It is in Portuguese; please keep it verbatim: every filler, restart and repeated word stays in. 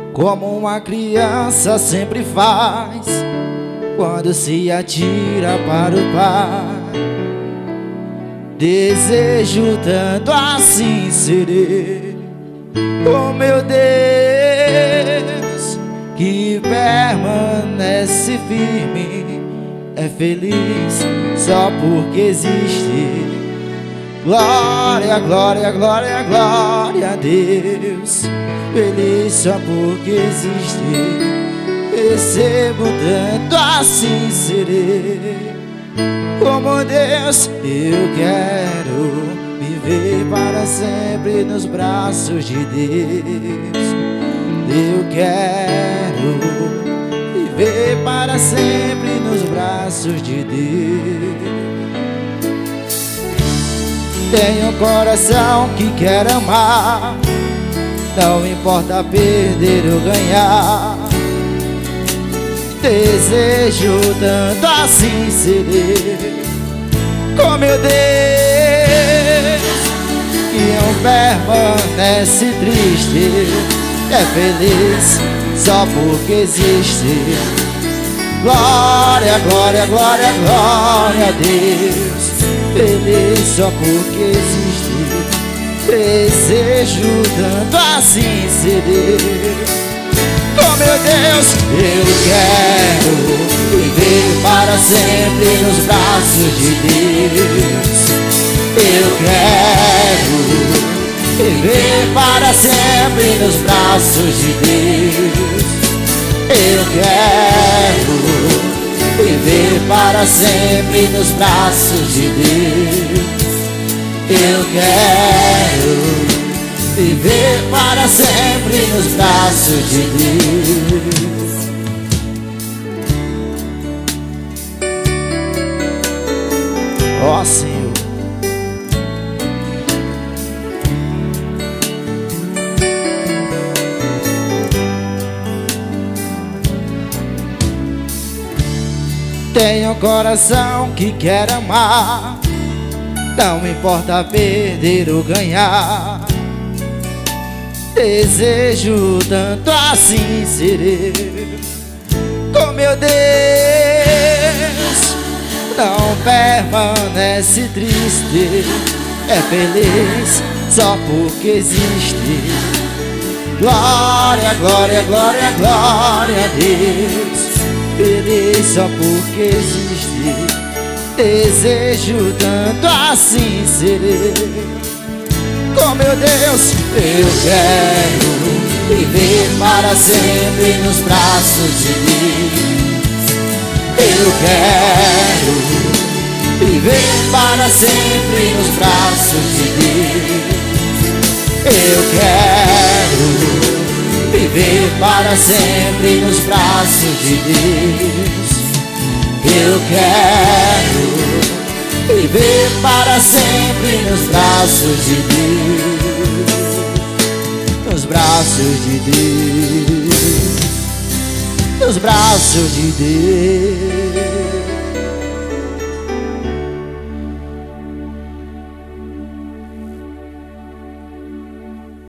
como uma criança sempre faz quando se atira para o Pai. Desejo tanto assim ser oh meu Deus, que permanece firme, é feliz só porque existe. Glória, glória, glória, glória a Deus, feliz só porque existe. Recebo tanto assim serei como Deus. Eu quero viver para sempre nos braços de Deus. Eu quero viver para sempre nos braços de Deus. Tenho um coração que quer amar, não importa perder ou ganhar. Desejo tanto assim ser com meu Deus, que não permanece triste, é feliz só porque existe. Glória, glória, glória, glória a Deus, feliz só porque existe. Desejo tanto assim ser oh meu Deus, eu quero viver para sempre nos braços de Deus. Eu quero viver para sempre nos braços de Deus. Eu quero viver para sempre nos braços de Deus. Eu quero viver para sempre nos braços de Deus. Ó Senhor, tenho um coração que quer amar, não importa perder ou ganhar. Desejo tanto assim ser com meu Deus, não permanece triste, é feliz só porque existe. Glória, glória, glória, glória a Deus, feliz só porque existe. Desejo tanto assim ser com meu Deus. Eu quero viver para sempre nos braços de Deus. Eu quero viver para sempre nos braços de Deus. Eu quero viver para sempre nos braços de Deus. Eu quero viver para sempre nos braços de Deus. Nos braços de Deus. Nos braços de Deus.